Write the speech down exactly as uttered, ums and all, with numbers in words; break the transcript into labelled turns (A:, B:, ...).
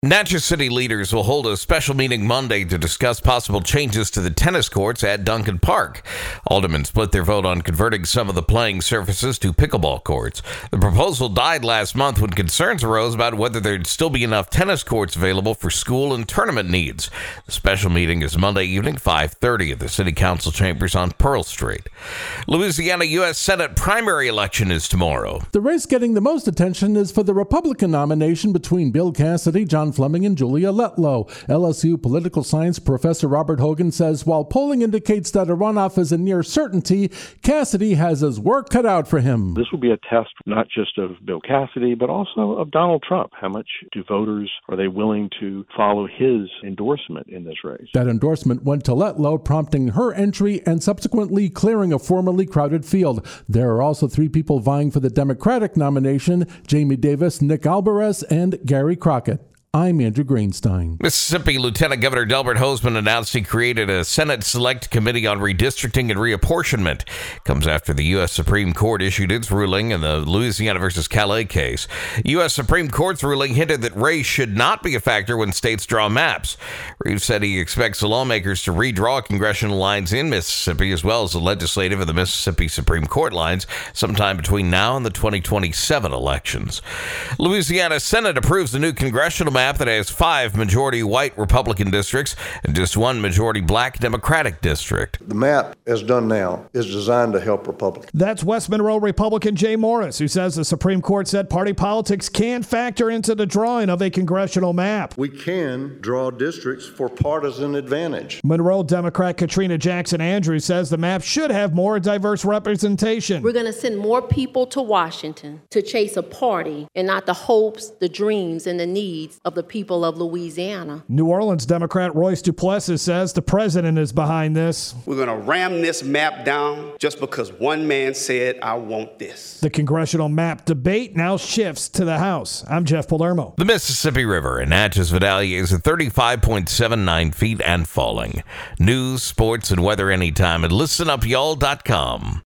A: Natchez City leaders will hold a special meeting Monday to discuss possible changes to the tennis courts at Duncan Park. Aldermen split their vote on converting some of the playing surfaces to pickleball courts. The proposal died last month when concerns arose about whether there'd still be enough tennis courts available for school and tournament needs. The special meeting is Monday evening, five thirty at the City Council chambers on Pearl Street. Louisiana U S Senate primary election is tomorrow.
B: The race getting the most attention is for the Republican nomination between Bill Cassidy, John Fleming, and Julia Letlow. L S U political science professor Robert Hogan says while polling indicates that a runoff is a near certainty, Cassidy has his work cut out for him.
C: This will be a test not just of Bill Cassidy, but also of Donald Trump. How much do voters, are they willing to follow his endorsement in this race?
B: That endorsement went to Letlow, prompting her entry and subsequently clearing a formerly crowded field. There are also three people vying for the Democratic nomination: Jamie Davis, Nick Alvarez, and Gary Crockett. I'm Andrew Greenstein.
A: Mississippi Lieutenant Governor Delbert Hosemann announced he created a Senate Select Committee on Redistricting and Reapportionment. It comes after the U S Supreme Court issued its ruling in the Louisiana versus Calais case. U S Supreme Court's ruling hinted that race should not be a factor when states draw maps. Reeves said he expects the lawmakers to redraw congressional lines in Mississippi as well as the legislative and the Mississippi Supreme Court lines sometime between now and the twenty twenty-seven elections. Louisiana Senate approves the new congressional map that has five majority white Republican districts and just one majority black Democratic district.
D: The map, as done now, is designed to help Republicans.
E: That's West Monroe Republican Jay Morris, who says the Supreme Court said party politics can factor into the drawing of a congressional map.
D: We can draw districts for partisan advantage.
E: Monroe Democrat Katrina Jackson Andrews says the map should have more diverse representation.
F: We're going to send more people to Washington to chase a party and not the hopes, the dreams, and the needs of the people of Louisiana.
E: New Orleans Democrat Royce Duplessis says the president is behind this.
G: We're going to ram this map down just because one man said, I want this.
E: The congressional map debate now shifts to the House. I'm Jeff Palermo.
A: The Mississippi River in Natchez Vidalia is at thirty-five point seven nine feet and falling. News, sports, and weather anytime at listen up y'all dot com.